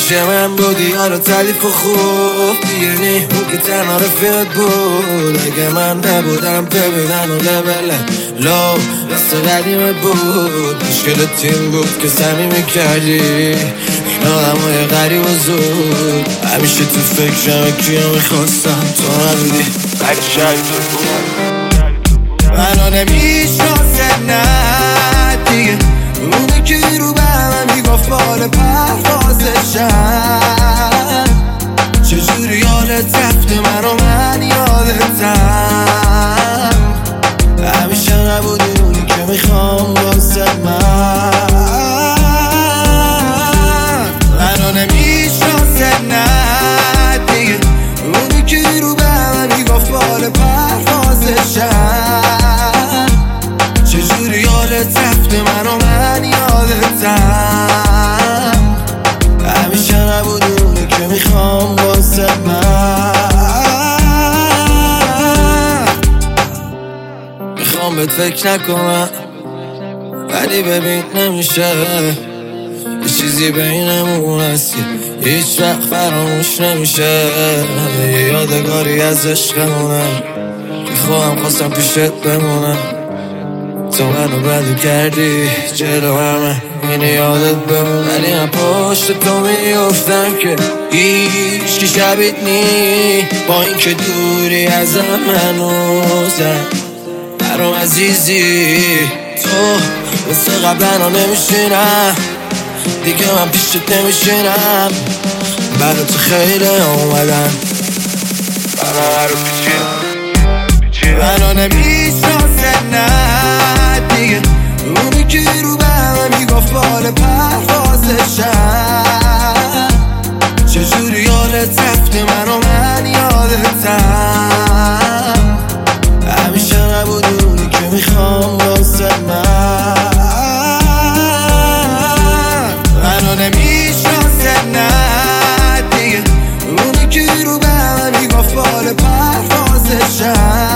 همیشه من بودی یارو تعلیف و خوب دیگه نی اون که تنها رفیقت بود. اگه من نبودم ببینن و لبله لو دست قدیمت بود. مشکل تیم بود که صمیمی کردی این آدم های غریب و زود. همیشه تو فکرم کیو میخواستم تو نبودی اگه شاید تو بود. منو نمیشناسه نه دیگه اونی که رو به همه میگفت بال پروازشم. چجوری یادت رفته من یادتم. همیشه نبودی اونی که میخوام واسه من. منو نمیشناسه نه دیگه اونی که رو به همه میگفت بال پروازشم. چجوری یادت رفته من یادتم. همیشه نبودی اونی که میخوام واسه من. میخوام بهت فکر نکنم ولی ببین نمیشه. یه چیزی بینمون هست که هیچ وقت فراموش نمیشه. یه یادگاری از عشقمونم که خودم خواستم پیشت بمونم. تو منو بدو کردی جلو همه اینه یادت بمون. ولی من پشت تو میفتم که هیچ کی شبیت نی. با این که دوری ازم هنوزم برام عزیزی. تو مثل قبلا نمیشینم دیگه من پیشت نمیشینم. برای تو خیلی اومدن برای رو پیچیدم. منو نمیشناسه نه دیگه اونی که رو به همه میگفت بال پروازشم. چجوری یادت رفته من یادتم. همیشه نبودی اونی که میخوام واسه من. منو نمیشناسه نه دیگه اونی که رو به همه میگفت بال پروازشم.